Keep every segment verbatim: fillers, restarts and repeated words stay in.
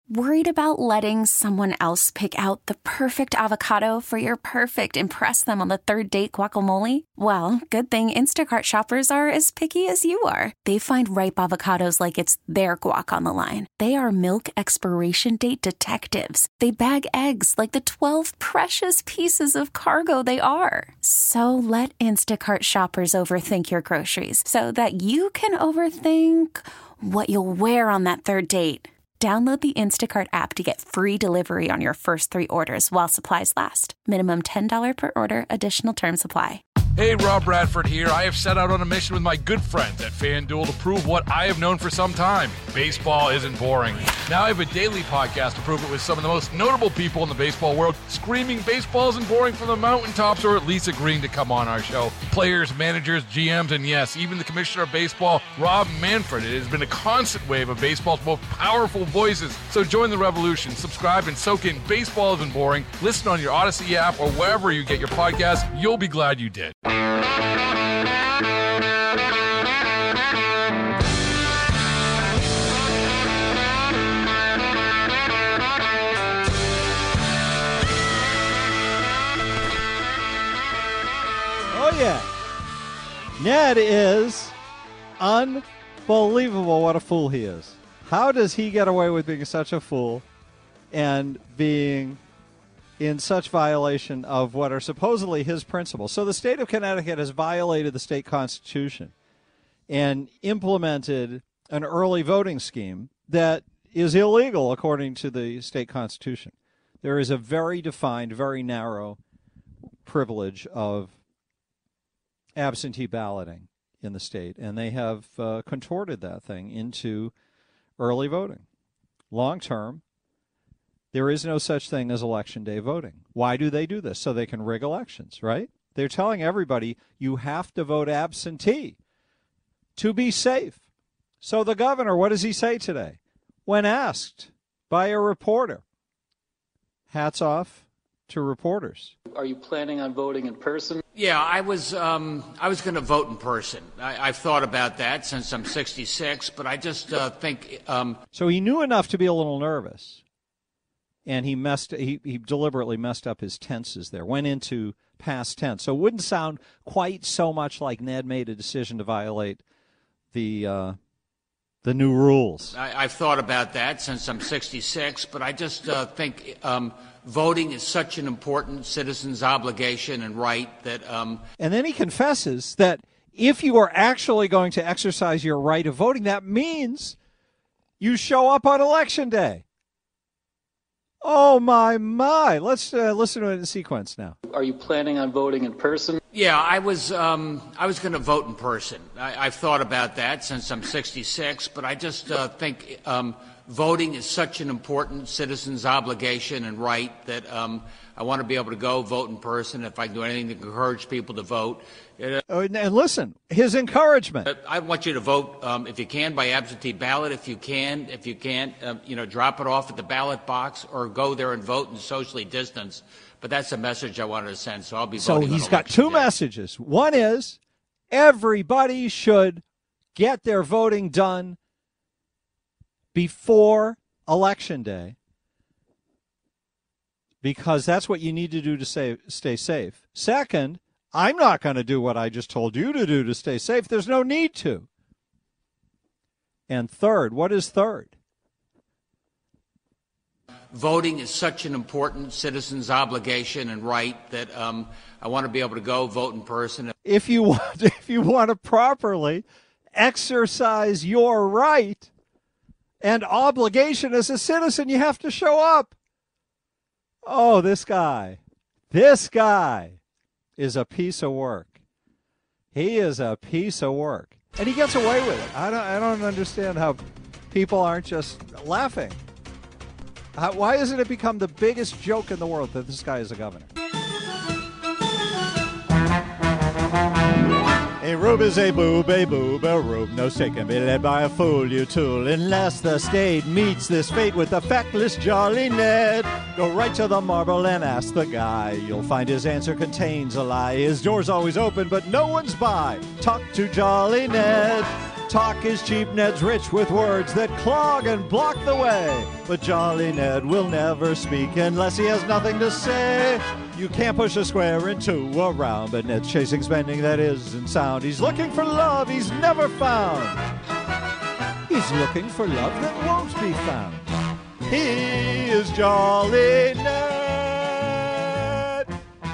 Worried about letting someone else pick out the perfect avocado for your perfect impress them on the third date guacamole? Well, good thing Instacart shoppers are as picky as you are. They find ripe avocados like it's their guac on the line. They are milk expiration date detectives. They bag eggs like the twelve precious pieces of cargo they are. So let Instacart shoppers overthink your groceries so that you can overthink what you'll wear on that third date. Download the Instacart app to get free delivery on your first three orders while supplies last. Minimum ten dollars per order. Additional terms apply. Hey, Rob Bradford here. I have set out on a mission with my good friends at FanDuel to prove what I have known for some time. Baseball isn't boring. Now I have a daily podcast to prove it with some of the most notable people in the baseball world, screaming baseball isn't boring from the mountaintops, or at least agreeing to come on our show. Players, managers, G Ms, and yes, even the commissioner of baseball, Rob Manfred. It has been a constant wave of baseball's most powerful voices. So join the revolution. Subscribe and soak in Baseball Isn't Boring. Listen on your Odyssey app or wherever you get your podcasts. You'll be glad you did. Oh, yeah. Ned is unbelievable what a fool he is. How does he get away with being such a fool and being in such violation of what are supposedly his principles? So the state of Connecticut has violated the state constitution and implemented an early voting scheme that is illegal according to the state constitution. There is a very defined, very narrow privilege of absentee balloting in the state, and they have uh, contorted that thing into early voting. Long term, there is no such thing as election day voting. Why do they do this? So they can rig elections, right? They're telling everybody you have to vote absentee to be safe. So the governor, what does he say today? When asked by a reporter, hats off to reporters. Are you planning on voting in person? Yeah, I was um, I was going to vote in person. I, I've thought about that since I'm sixty-six, but I just uh, think... Um... So he knew enough to be a little nervous, and he messed. He, he deliberately messed up his tenses there, went into past tense. So it wouldn't sound quite so much like Ned made a decision to violate the uh, the new rules. I, I've thought about that since I'm sixty-six, but I just uh, think... Um, Voting is such an important citizen's obligation and right that... Um... And then he confesses that if you are actually going to exercise your right of voting, that means you show up on Election Day. Oh, my, my. Let's uh, listen to it in sequence now. Are you planning on voting in person? Yeah, I was um, I was going to vote in person. I, I've thought about that since I'm sixty-six, but I just uh, think... Um, Voting is such an important citizen's obligation and right that um, I want to be able to go vote in person. If I can do anything to encourage people to vote. Uh, and listen, his encouragement. I want you to vote, um, if you can, by absentee ballot. If you can, if you can't, um, you know, drop it off at the ballot box or go there and vote and socially distance. But that's a message I wanted to send, so I'll be so voting. So he's on got two day. messages. One is everybody should get their voting done before Election Day, because that's what you need to do to stay, stay safe. Second, I'm not going to do what I just told you to do to stay safe. There's no need to. And third, what is third? Voting is such an important citizen's obligation and right that um, I want to be able to go vote in person. If you want, if you want to properly exercise your right and obligation as a citizen, you have to show up. Oh, this guy, this guy is a piece of work. He is a piece of work. And he gets away with it. I don't, I don't understand how people aren't just laughing. How, why hasn't it become the bigged joke in the world that this guy is a governor? A rube is a boob, a boob, a rube. No stake can be led by a fool, you tool. Unless the state meets this fate with the feckless jolly Ned. Go right to the marble and ask the guy. You'll find his answer contains a lie. His door's always open, but no one's by. Talk to Jolly Ned. Talk is cheap, Ned's rich with words that clog and block the way. But Jolly Ned will never speak unless he has nothing to say. You can't push a square into a round, but Ned's chasing spending that isn't sound. He's looking for love he's never found. He's looking for love that won't be found. He is Jolly Ned.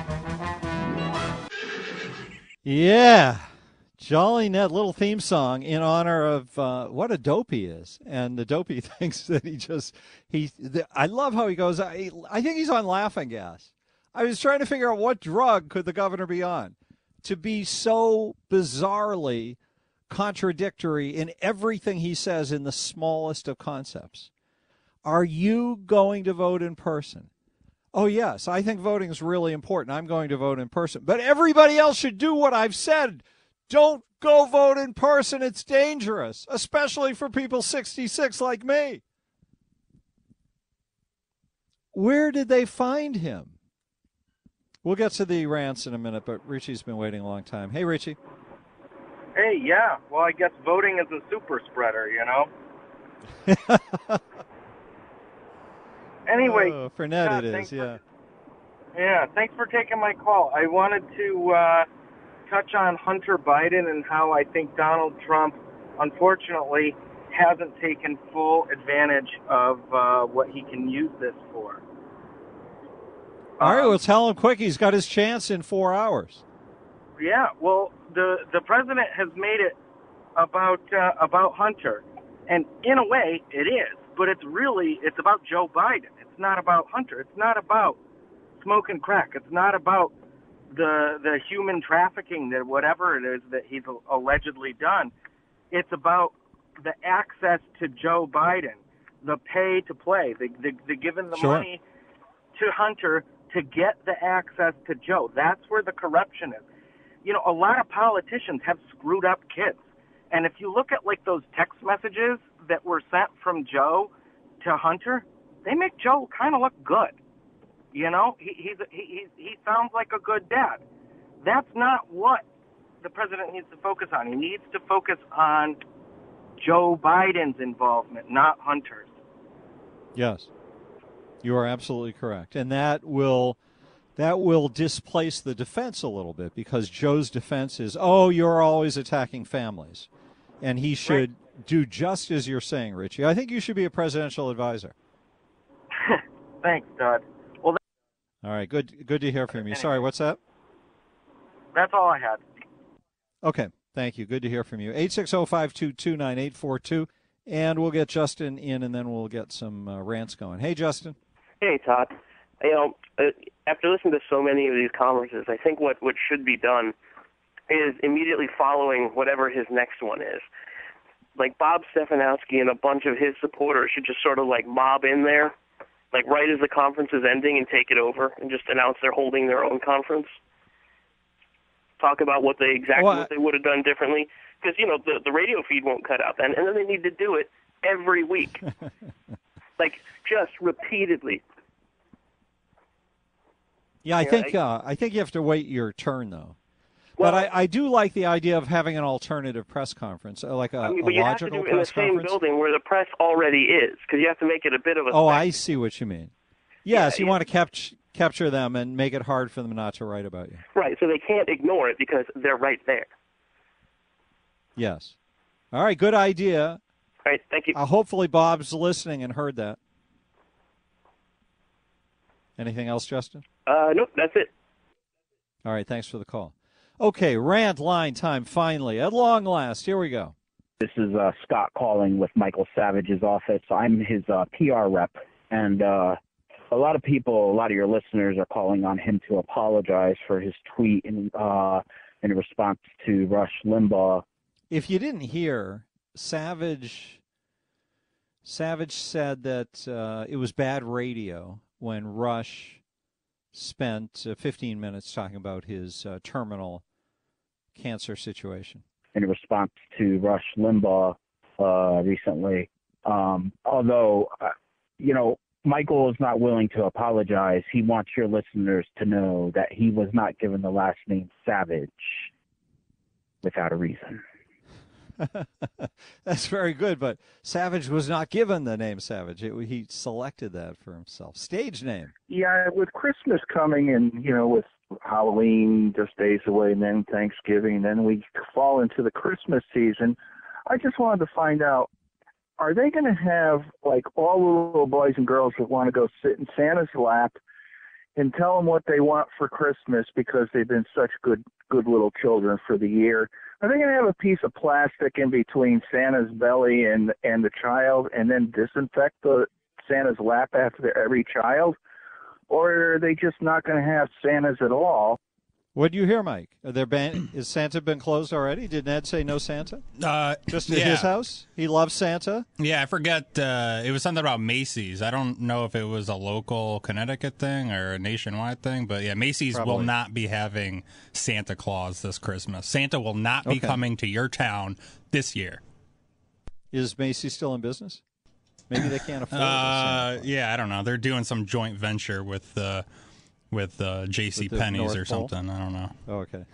Yeah. Jolly Ned, little theme song in honor of uh, what a dope he is. And the dopey thinks that he just, he. The, I love how he goes, I, I think he's on laughing gas. I was trying to figure out what drug could the governor be on to be so bizarrely contradictory in everything he says in the smallest of concepts. Are you going to vote in person? Oh, yes, I think voting is really important. I'm going to vote in person. But everybody else should do what I've said. Don't go vote in person. It's dangerous, especially for people sixty-six like me. Where did they find him? We'll get to the rants in a minute, but Richie's been waiting a long time. Hey, Richie. Hey, yeah. Well, I guess voting is a super spreader, you know? Anyway. Oh, for Ned uh, it is, yeah. For, yeah, thanks for taking my call. I wanted to uh, touch on Hunter Biden and how I think Donald Trump, unfortunately, hasn't taken full advantage of uh, what he can use this for. All right, um, well, tell him quick. He's got his chance in four hours. Yeah, well, the the president has made it about uh, about Hunter, and in a way, it is. But it's really it's about Joe Biden. It's not about Hunter. It's not about smoking crack. It's not about the the human trafficking that whatever it is that he's allegedly done. It's about the access to Joe Biden, the pay to play, the the, the giving the Sure. money to Hunter to get the access to Joe. That's where the corruption is. You know, a lot of politicians have screwed up kids. And if you look at, like, those text messages that were sent from Joe to Hunter, they make Joe kind of look good. You know, he, he's, he, he, he sounds like a good dad. That's not what the president needs to focus on. He needs to focus on Joe Biden's involvement, not Hunter's. Yes, you are absolutely correct. And that will... That will displace the defense a little bit because Joe's defense is, oh, you're always attacking families. And he should right. do just as you're saying, Richie. I think you should be a presidential advisor. Thanks, Todd. Well, that- all right, good good to hear from you. Sorry, what's that? That's all I had. Okay, thank you. Good to hear from you. eight six zero, five two two, nine eight four two. And we'll get Justin in, and then we'll get some uh, rants going. Hey, Justin. Hey, Todd. You know, uh, after listening to so many of these conferences, I think what, what should be done is immediately following whatever his next one is. Like Bob Stefanowski and a bunch of his supporters should just sort of like mob in there, like right as the conference is ending and take it over and just announce they're holding their own conference. Talk about what they exactly well, what they would have done differently. Because, you know, the, the radio feed won't cut out then, and then they need to do it every week. Like, just repeatedly. Yeah, I Yeah, think I, uh, I think you have to wait your turn, though. Well, but I, I do like the idea of having an alternative press conference, uh, like a, I mean, a but you have logical to do it in the press same conference. building where the press already is, because you have to make it a bit of a... Oh, thing. I see what you mean. Yes, Yeah, you yeah. want to cap- capture them and make it hard for them not to write about you. Right, so they can't ignore it because they're right there. Yes. All right, good idea. All right, thank you. Uh, hopefully Bob's listening and heard that. Anything else, Justin? Uh, nope, that's it. All right, thanks for the call. Okay, rant line time finally. At long last, here we go. This is uh, Scott calling with Michael Savage's office. I'm his uh, P R rep, and uh, a lot of people, a lot of your listeners are calling on him to apologize for his tweet in, uh, in response to Rush Limbaugh. If you didn't hear, Savage Savage said that uh, it was bad radio when Rush spent uh, fifteen minutes talking about his uh, terminal cancer situation. In response to Rush Limbaugh uh, recently, um, although, uh, you know, Michael is not willing to apologize. He wants your listeners to know that he was not given the last name Savage without a reason. That's very good, but Savage was not given the name Savage. It, he selected that for himself. Stage name. Yeah, with Christmas coming and, you know, with Halloween just days away and then Thanksgiving, then we fall into the Christmas season, I just wanted to find out, are they going to have, like, all the little boys and girls that want to go sit in Santa's lap and tell them what they want for Christmas because they've been such good good little children for the year? Are they going to have a piece of plastic in between Santa's belly and, and the child and then disinfect the Santa's lap after every child? Or are they just not going to have Santas at all? What do you hear, Mike? Are there ban- is Santa been closed already? Did Ned say no Santa? Uh, Just at yeah. his house? He loves Santa? Yeah, I forget. Uh, it was something about Macy's. I don't know if it was a local Connecticut thing or a nationwide thing, but yeah, Macy's Probably. will not be having Santa Claus this Christmas. Santa will not be Okay. coming to your town this year. Is Macy's still in business? Maybe they can't afford Uh, it. yeah, I don't know. They're doing some joint venture with uh, with uh, J C With the Penney's North or Pole? something. I don't know. Oh, okay.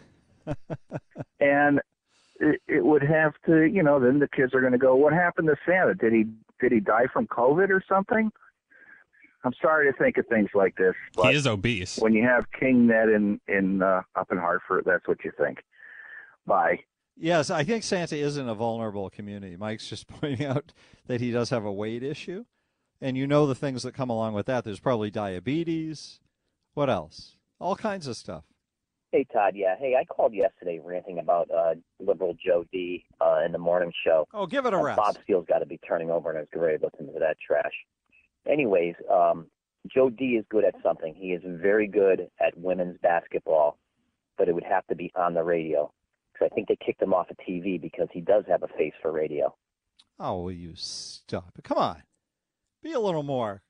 And it, it would have to, you know, then the kids are going to go, what happened to Santa? Did he did he die from COVID or something? I'm sorry to think of things like this, but He is obese. when you have King Ned in, in uh, up in Hartford, that's what you think. Bye. Yes, I think Santa is in a vulnerable community. Mike's just pointing out that he does have a weight issue. And you know the things that come along with that. There's probably diabetes. What else? All kinds of stuff. Hey, Todd. Yeah. Hey, I called yesterday ranting about uh, liberal Joe D uh, in the morning show. Oh, give it a Uh, rest. Bob Steele's got to be turning over in his grave listening to that trash. Anyways, um, Joe D is good at something. He is very good at women's basketball, but it would have to be on the radio. Because I think they kicked him off of T V because he does have a face for radio. Oh, will you stop it? Come on. Be a little more,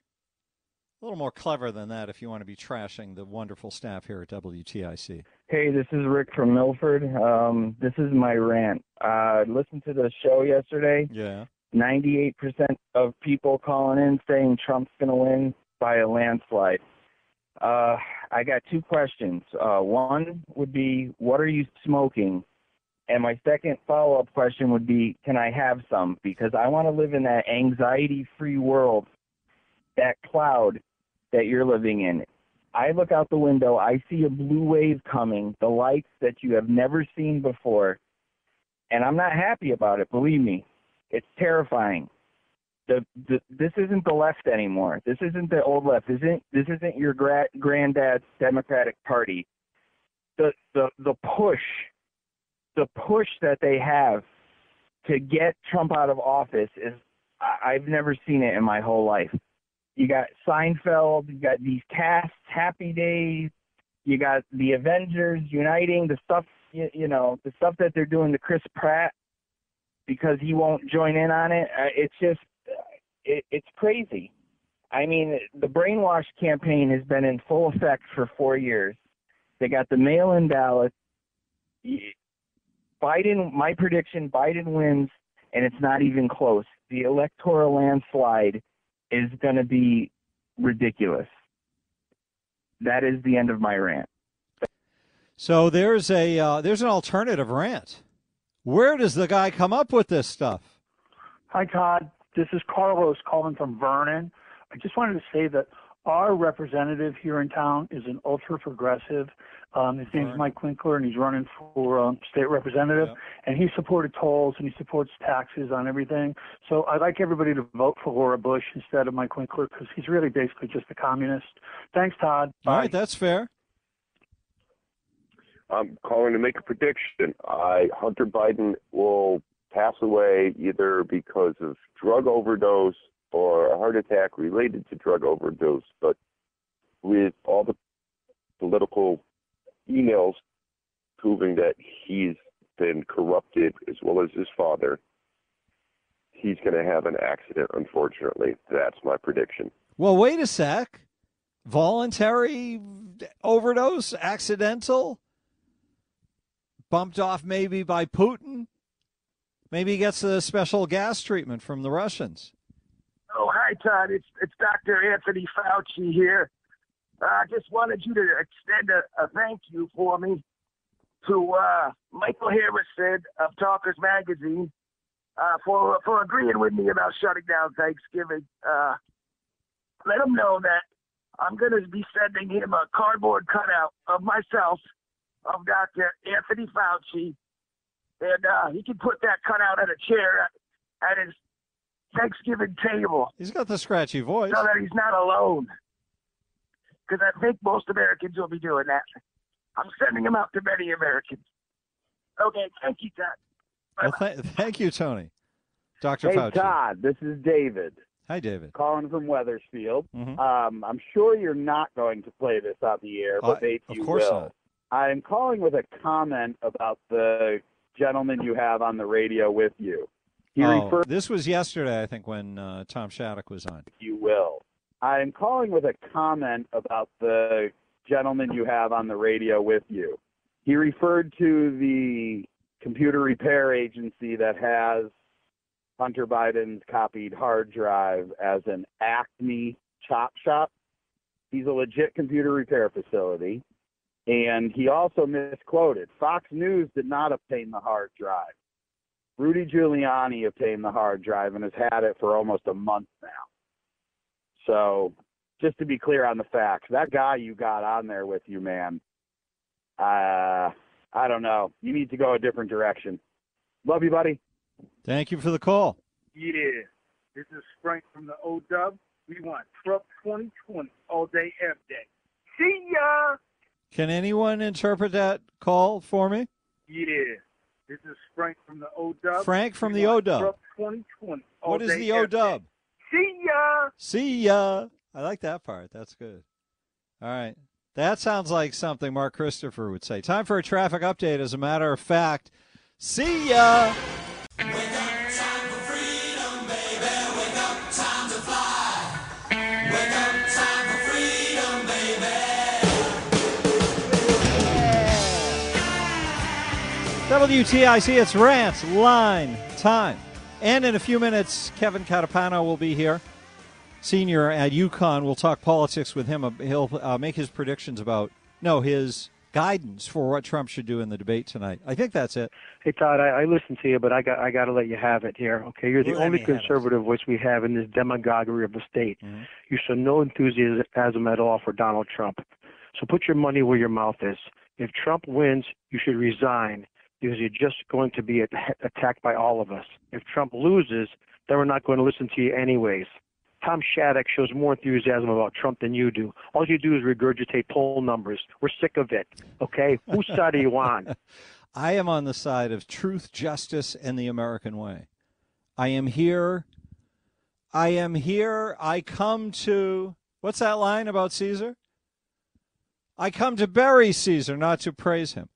a little more clever than that if you want to be trashing the wonderful staff here at W T I C. Hey, this is Rick from Milford. Um, this is my rant. Uh, listened to the show yesterday. Yeah. ninety-eight percent of people calling in saying Trump's going to win by a landslide. Uh, I got two questions. Uh, one would be, what are you smoking? And my second follow-up question would be, can I have some? Because I want to live in that anxiety-free world, that cloud that you're living in. I look out the window, I see a blue wave coming, the lights that you have never seen before, and I'm not happy about it, believe me. It's terrifying. The, the this isn't the left anymore. This isn't the old left. This isn't this isn't your gra- granddad's Democratic Party. The the the push, the push that they have to get Trump out of office is I, I've never seen it in my whole life. You got Seinfeld, you got these casts, Happy Days, you got the Avengers uniting, the stuff you, you know the stuff that they're doing to Chris Pratt because he won't join in on it. Uh, it's just, it, it's crazy. I mean, the brainwash campaign has been in full effect for four years. They got the mail-in ballot. Biden, my prediction, Biden wins, and it's not even close. The electoral landslide is going to be ridiculous. That is the end of my rant. So there's a uh, there's an alternative rant. Where does the guy come up with this stuff? Hi, Todd. This is Carlos calling from Vernon. I just wanted to say that our representative here in town is an ultra-progressive. Um, his name's Mike Winkler, and he's running for um, state representative. Yep. And he supported tolls, and he supports taxes on everything. So I'd like everybody to vote for Laura Bush instead of Mike Winkler because he's really basically just a communist. Thanks, Todd. All Bye. right, that's fair. I'm calling to make a prediction. I Hunter Biden will pass away either because of drug overdose or a heart attack related to drug overdose. But with all the political emails proving that he's been corrupted as well as his father, he's going to have an accident, unfortunately. That's my prediction. Well, wait a sec. Voluntary overdose, accidental, bumped off maybe by Putin. Maybe he gets a special gas treatment from the Russians. Oh, hi, Todd. It's it's Doctor Anthony Fauci here. I uh, just wanted you to extend a, a thank you for me to uh, Michael Harrison of Talkers Magazine uh, for for agreeing with me about shutting down Thanksgiving. Uh, let him know that I'm going to be sending him a cardboard cutout of myself, of Doctor Anthony Fauci, and uh, he can put that cutout at a chair at, at his Thanksgiving table. He's got the scratchy voice. So that he's not alone. Because I think most Americans will be doing that. I'm sending him out to many Americans. Okay, thank you, Todd. Well, th- thank you, Tony. Doctor Hey, Fauci. Todd, this is David. Hi, David. Calling from Wethersfield. Mhm. Um, I'm sure you're not going to play this on the air, but Uh, maybe of you course will. not. I'm calling with a comment about the gentleman you have on the radio with you. He Oh, referred, this was yesterday, I think, when uh, Tom Shattuck was on. you will. I'm calling with a comment about the gentleman you have on the radio with you. He referred to the computer repair agency that has Hunter Biden's copied hard drive as an Acme chop shop. He's a legit computer repair facility. And he also misquoted. Fox News did not obtain the hard drive. Rudy Giuliani obtained the hard drive and has had it for almost a month now. So just to be clear on the facts, that guy you got on there with you, man, uh, I don't know. You need to go a different direction. Love you, buddy. Thank you for the call. Yeah, this is Frank from the O-Dub. We want Trump twenty twenty all day, every day. See ya! Can anyone interpret that call for me? Yeah, this is Frank from the O-Dub. Frank from We the want O-Dub. Trump twenty twenty all What is day, the every O-Dub? day. See ya! See ya. I like that part. That's good. All right. That sounds like something Mark Christopher would say. Time for a traffic update. As a matter of fact, see ya. W T I C, it's Rant Line time. And in a few minutes, Kevin Catapano will be here, senior at UConn. We'll talk politics with him. He'll uh, make his predictions about, no, his guidance for what Trump should do in the debate tonight. I think that's it. Hey, Todd, I, I listened to you, but I got I got to let you have it here. Okay, you're the Let only me have it. conservative voice we have in this demagoguery of the state. Mm-hmm. You show no enthusiasm at all for Donald Trump. So put your money where your mouth is. If Trump wins, you should resign, because you're just going to be at- attacked by all of us. If Trump loses, then we're not going to listen to you anyways. Tom Shattuck shows more enthusiasm about Trump than you do. All you do is regurgitate poll numbers. We're sick of it, okay? Whose side are you on? I am on the side of truth, justice, and the American way. I am here. I am here. I come to, what's that line about Caesar? I come to bury Caesar, not to praise him.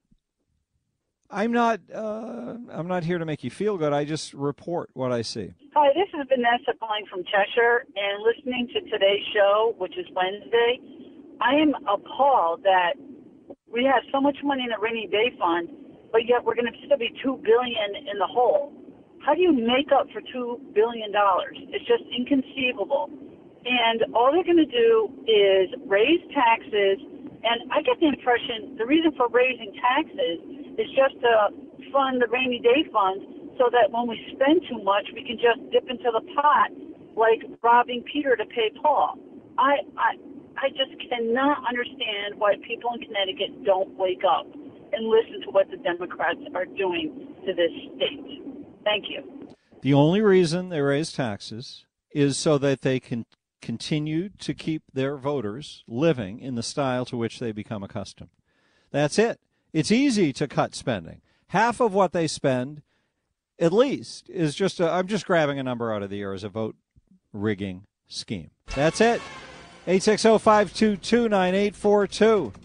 I'm not. Uh, I'm not here to make you feel good. I just report what I see. Hi, this is Vanessa calling from Cheshire, and listening to today's show, which is Wednesday, I am appalled that we have so much money in the rainy day fund, but yet we're going to still be two billion dollars in the hole. How do you make up for two billion dollars? It's just inconceivable. And all they're going to do is raise taxes, and I get the impression the reason for raising taxes is just to fund the rainy day fund, so that when we spend too much, we can just dip into the pot like robbing Peter to pay Paul. I, I, I just cannot understand why people in Connecticut don't wake up and listen to what the Democrats are doing to this state. Thank you. The only reason they raise taxes is so that they can continue to keep their voters living in the style to which they become accustomed. That's it. It's easy to cut spending. Half of what they spend, at least, is just a, I'm just grabbing a number out of the air as a vote rigging scheme. That's it. eight six zero, five two two, nine eight four two.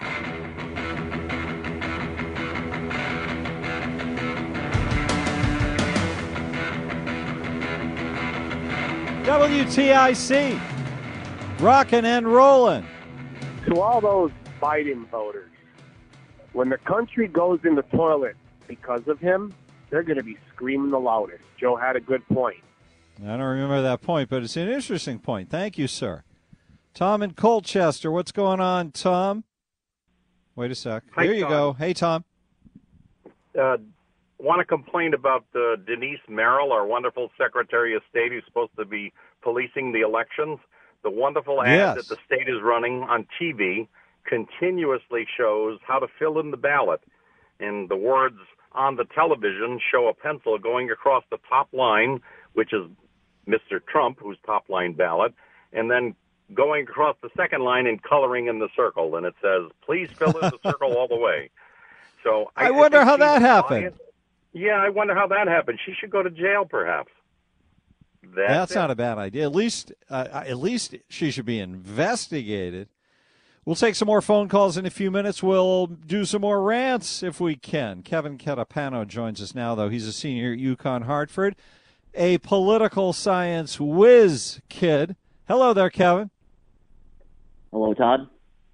W T I C, rockin' and rollin'. To all those Biden voters, when the country goes in the toilet because of him, they're going to be screaming the loudest. Joe had a good point. I don't remember that point, but it's an interesting point. Thank you, sir. Tom in Colchester, what's going on, Tom? Wait a sec. Hi, Here you Tom. go. Hey, Tom. Uh, want to complain about uh, Denise Merrill, our wonderful Secretary of State who's supposed to be policing the elections. The wonderful ad Yes. that the state is running on T V continuously shows how to fill in the ballot. And the words on the television show a pencil going across the top line, which is Mister Trump, whose top line ballot, and then going across the second line and coloring in the circle. And it says, please fill in the circle all the way. So I, I wonder think how she's that happened. lying. Yeah, I wonder how that happened. She should go to jail, perhaps. That's, That's it. not a bad idea. At least, uh, at least she should be investigated. We'll take some more phone calls in a few minutes. We'll do some more rants if we can. Kevin Catapano joins us now, though. He's a senior at UConn Hartford, a political science whiz kid. Hello there, Kevin. Hello, Todd.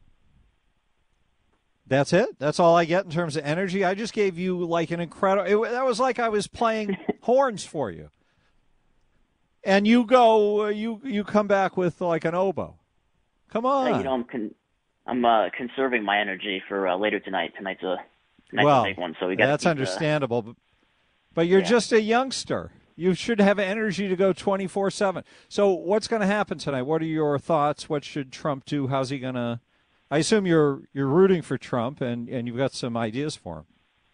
That's it? That's all I get in terms of energy? I just gave you like an incredible... It, that was like I was playing horns for you. And you go, uh, you you come back with like an oboe. Come on. Hey, you know, I'm con- I'm uh, conserving my energy for uh, later tonight. Tonight's a, tonight's well, a big one, so we got that's keep, understandable. But, but you're yeah. just a youngster. You should have energy to go twenty-four seven. So what's going to happen tonight? What are your thoughts? What should Trump do? How's he going to... I assume you're you're rooting for Trump, and, and you've got some ideas for him.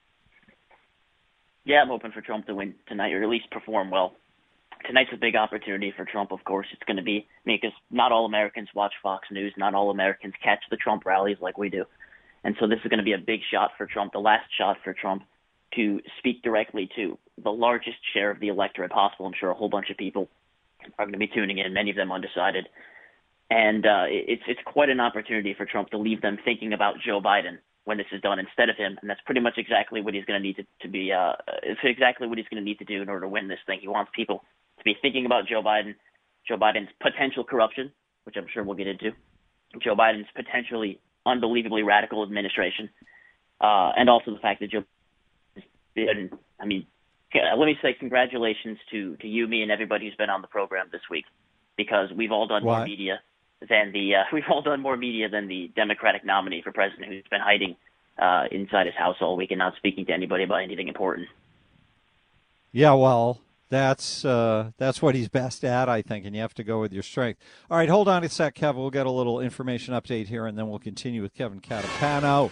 Yeah, I'm hoping for Trump to win tonight, or at least perform well. Tonight's a big opportunity for Trump, of course. It's going to be, I mean, because not all Americans watch Fox News. Not all Americans catch the Trump rallies like we do. And so this is going to be a big shot for Trump, the last shot for Trump to speak directly to the largest share of the electorate possible. I'm sure a whole bunch of people are going to be tuning in, many of them undecided. And uh, it's it's quite an opportunity for Trump to leave them thinking about Joe Biden when this is done instead of him. And that's pretty much exactly what he's going to need to, to be, uh, it's exactly what he's going to need to do in order to win this thing. He wants people to be thinking about Joe Biden, Joe Biden's potential corruption, which I'm sure we'll get into, Joe Biden's potentially unbelievably radical administration, uh, and also the fact that Joe Biden, I mean, let me say congratulations to, to you, me, and everybody who's been on the program this week, because we've all done Why? more media than the, uh, we've all done more media than the Democratic nominee for president who's been hiding uh, inside his house all week and not speaking to anybody about anything important. Yeah, well, that's uh, that's what he's best at, I think, and you have to go with your strength. All right, hold on a sec, Kevin. We'll get a little information update here, and then we'll continue with Kevin Catapano.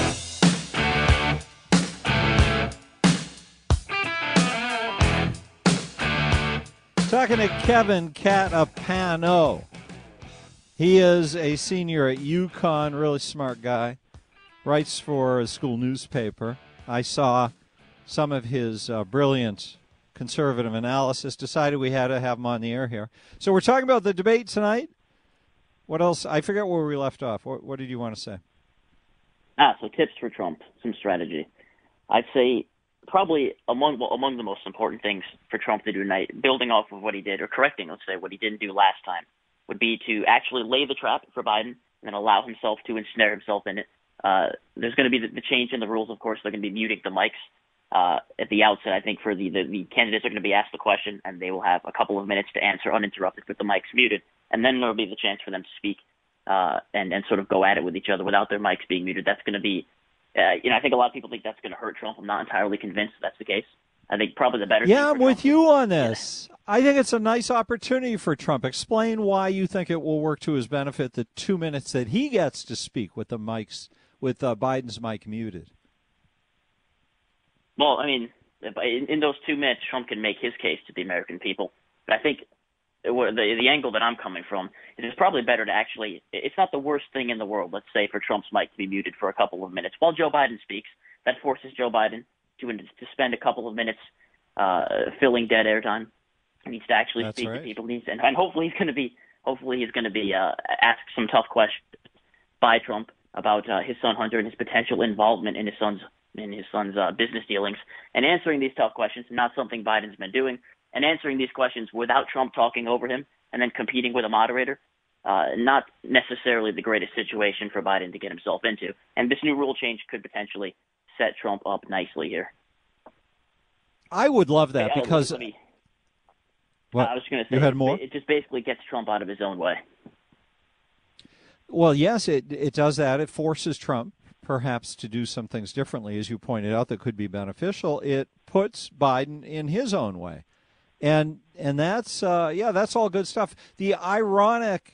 Talking to Kevin Catapano. He is a senior at UConn, really smart guy, writes for a school newspaper. I saw some of his uh, brilliant conservative analysis, decided we had to have him on the air here. So we're talking about the debate tonight. What else? I forget where we left off. What, what did you want to say? Ah, so tips for Trump, some strategy. I'd say probably among well, among the most important things for Trump to do tonight, building off of what he did, or correcting, let's say, what he didn't do last time, would be to actually lay the trap for Biden and then allow himself to ensnare himself in it. Uh, there's going to be the, the change in the rules, of course. They're going to be muting the mics uh, at the outset. I think for the, the, the candidates are going to be asked the question, and they will have a couple of minutes to answer uninterrupted with the mics muted. And then there'll be the chance for them to speak uh, and, and sort of go at it with each other without their mics being muted. That's going to be, uh, you know, I think a lot of people think that's going to hurt Trump. I'm not entirely convinced that's the case. I think probably the better Yeah, thing I'm for with Trump you on this. Yeah. I think it's a nice opportunity for Trump. Explain why you think it will work to his benefit, the two minutes that he gets to speak with the mics, with uh, Biden's mic muted. Well, I mean, in, in those two minutes, Trump can make his case to the American people. But I think the, the angle that I'm coming from is it's probably better to actually, it's not the worst thing in the world, let's say, for Trump's mic to be muted for a couple of minutes while Joe Biden speaks. That forces Joe Biden to, to spend a couple of minutes uh, filling dead airtime. He needs to actually That's speak right. to people. He needs to, and, and hopefully he's going to be, hopefully he's going to be uh, asked some tough questions by Trump about uh, his son Hunter and his potential involvement in his son's in his son's uh, business dealings, and answering these tough questions, not something Biden's been doing, and answering these questions without Trump talking over him and then competing with a moderator, uh, not necessarily the greatest situation for Biden to get himself into. And this new rule change could potentially set Trump up nicely here. I would love that Hey, uh, because... let me, What? I was going to say, You had more? it just basically gets Trump out of his own way. Well, yes, it it does that. It forces Trump perhaps to do some things differently, as you pointed out, that could be beneficial, it puts Biden in his own way. And and that's, uh, yeah, that's all good stuff. The ironic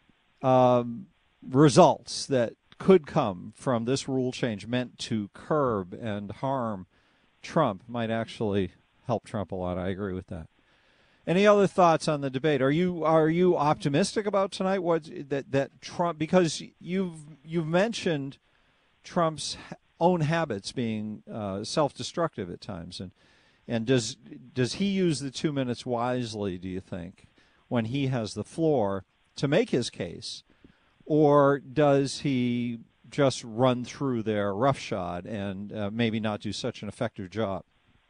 um, results that could come from this rule change meant to curb and harm Trump might actually help Trump a lot. I agree with that. Any other thoughts on the debate? Are you are you optimistic about tonight? What that that Trump, because you've you've mentioned Trump's own habits being uh, self-destructive at times, and and does does he use the two minutes wisely? Do you think when he has the floor to make his case, or does he just run through there roughshod and uh, maybe not do such an effective job?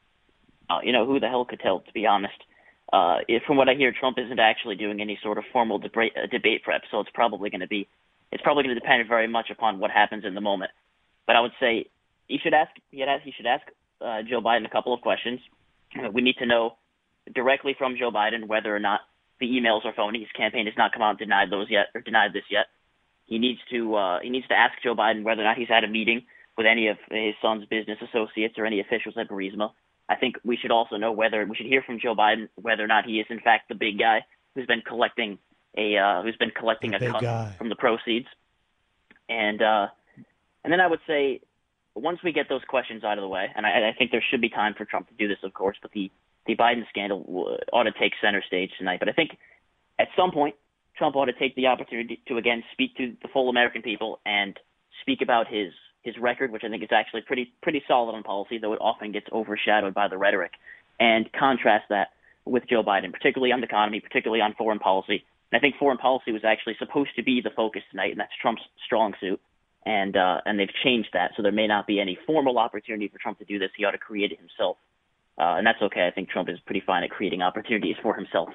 Uh, you know, who the hell could tell, to be honest. Uh, if, from what I hear, Trump isn't actually doing any sort of formal debate, uh, debate prep, so it's probably going to be, it's probably going to depend very much upon what happens in the moment. But I would say he should ask, he should ask, he should ask uh, Joe Biden a couple of questions. Uh, we need to know directly from Joe Biden whether or not the emails are phony. His campaign has not come out and denied those yet, or denied this yet. He needs to, uh, he needs to ask Joe Biden whether or not he's had a meeting with any of his son's business associates or any officials at Burisma. I think we should also know whether we should hear from Joe Biden whether or not he is in fact the big guy who's been collecting a uh, who's been collecting a cut guy. from the proceeds, and uh, and then I would say once we get those questions out of the way, and I, I think there should be time for Trump to do this, of course, but the the Biden scandal ought to take center stage tonight. But I think at some point Trump ought to take the opportunity to again speak to the full American people and speak about his. his record, which I think is actually pretty pretty solid on policy, though it often gets overshadowed by the rhetoric, and contrast that with Joe Biden, particularly on the economy, particularly on foreign policy. And I think foreign policy was actually supposed to be the focus tonight, and that's Trump's strong suit, and uh, and they've changed that, so there may not be any formal opportunity for Trump to do this. He ought to create it himself, uh, and that's okay. I think Trump is pretty fine at creating opportunities for himself.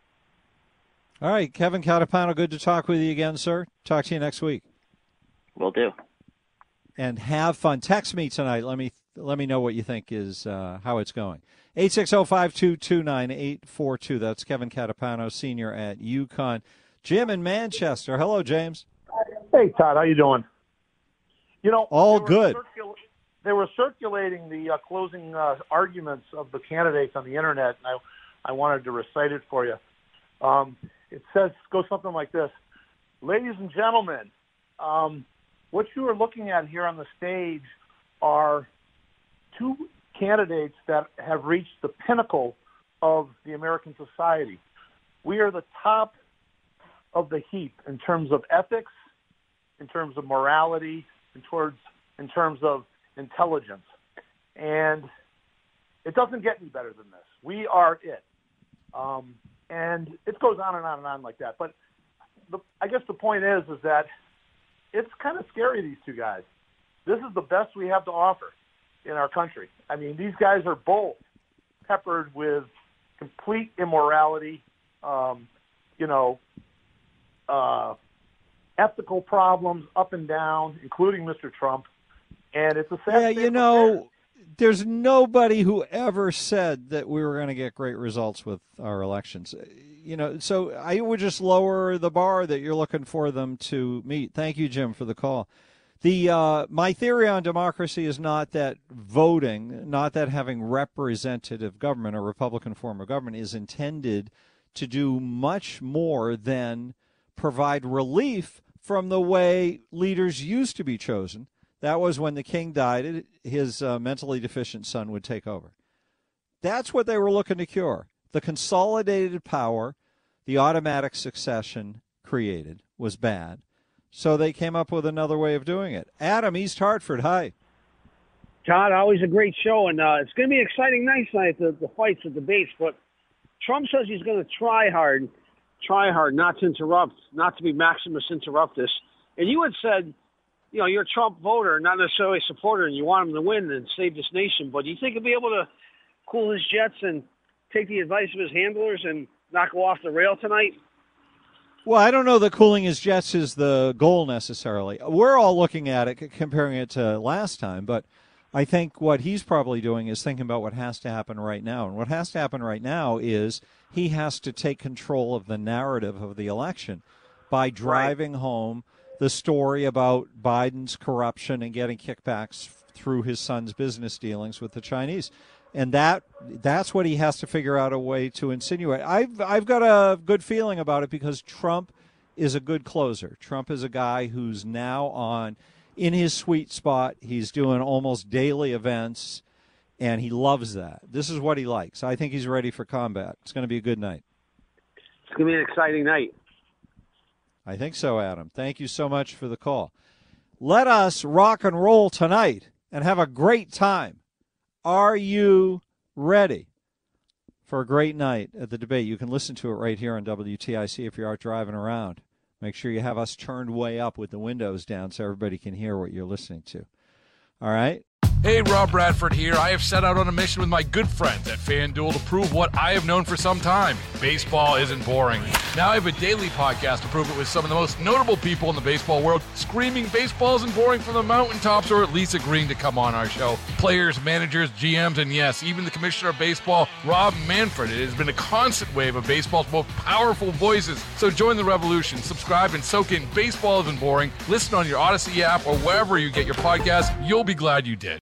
All right, Kevin Catapano, good to talk with you again, sir. Talk to you next week. Will do. And have fun. Text me tonight. Let me let me know what you think is uh, how it's going. eight six zero, five two two, nine eight four two. That's Kevin Catapano, senior at UConn. Jim in Manchester. Hello, James. Hey, Todd. How you doing? You know, all they good. Circul- they were circulating the uh, closing uh, arguments of the candidates on the internet, and I I wanted to recite it for you. Um, it says goes something like this: ladies and gentlemen. Um, What you are looking at here on the stage are two candidates that have reached the pinnacle of the American society. We are the top of the heap in terms of ethics, in terms of morality, in towards in terms of intelligence. And it doesn't get any better than this. We are it. Um, and it goes on and on and on like that. But the, I guess the point is, is that it's kind of scary, these two guys. This is the best we have to offer in our country. I mean, these guys are both peppered with complete immorality, um, you know, uh, ethical problems up and down, including Mister Trump. And it's a sad Yeah, you know, there's nobody who ever said that we were going to get great results with our elections. You know, so I would just lower the bar that you're looking for them to meet. Thank you, Jim, for the call. The uh, my theory on democracy is not that voting, not that having representative government, a Republican form of government, is intended to do much more than provide relief from the way leaders used to be chosen. That was when the king died, his uh, mentally deficient son would take over. That's what they were looking to cure. The consolidated power the automatic succession created was bad. So they came up with another way of doing it. Adam, East Hartford, hi. Todd, always a great show, and uh, it's going to be an exciting night tonight, the, the fights, the debates. But Trump says he's going to try hard, try hard not to interrupt, not to be Maximus Interruptus. And you had said, you know, you're a Trump voter, not necessarily a supporter, and you want him to win and save this nation. But do you think he'll be able to cool his jets and take the advice of his handlers and not go off the rail tonight? Well, I don't know that cooling his jets is the goal necessarily. We're all looking at it, comparing it to last time, but I think what he's probably doing is thinking about what has to happen right now. And what has to happen right now is he has to take control of the narrative of the election by driving right. home the story about Biden's corruption and getting kickbacks through his son's business dealings with the Chinese. And that that's what he has to figure out a way to insinuate. I've I've got a good feeling about it because Trump is a good closer. Trump is a guy who's now on in his sweet spot. He's doing almost daily events, and he loves that. This is what he likes. I think he's ready for combat. It's going to be a good night. It's going to be an exciting night. I think so, Adam. Thank you so much for the call. Let us rock and roll tonight and have a great time. Are you ready for a great night at the debate? You can listen to it right here on W T I C if you are driving around. Make sure you have us turned way up with the windows down so everybody can hear what you're listening to. All right? Hey, Rob Bradford here. I have set out on a mission with my good friends at FanDuel to prove what I have known for some time. Baseball isn't boring. Now I have a daily podcast to prove it with some of the most notable people in the baseball world, screaming baseball isn't boring from the mountaintops, or at least agreeing to come on our show. Players, managers, G Ms, and yes, even the commissioner of baseball, Rob Manfred. It has been a constant wave of baseball's most powerful voices. So join the revolution. Subscribe and soak in Baseball Isn't Boring. Listen on your Odyssey app or wherever you get your podcasts. You'll be glad you did.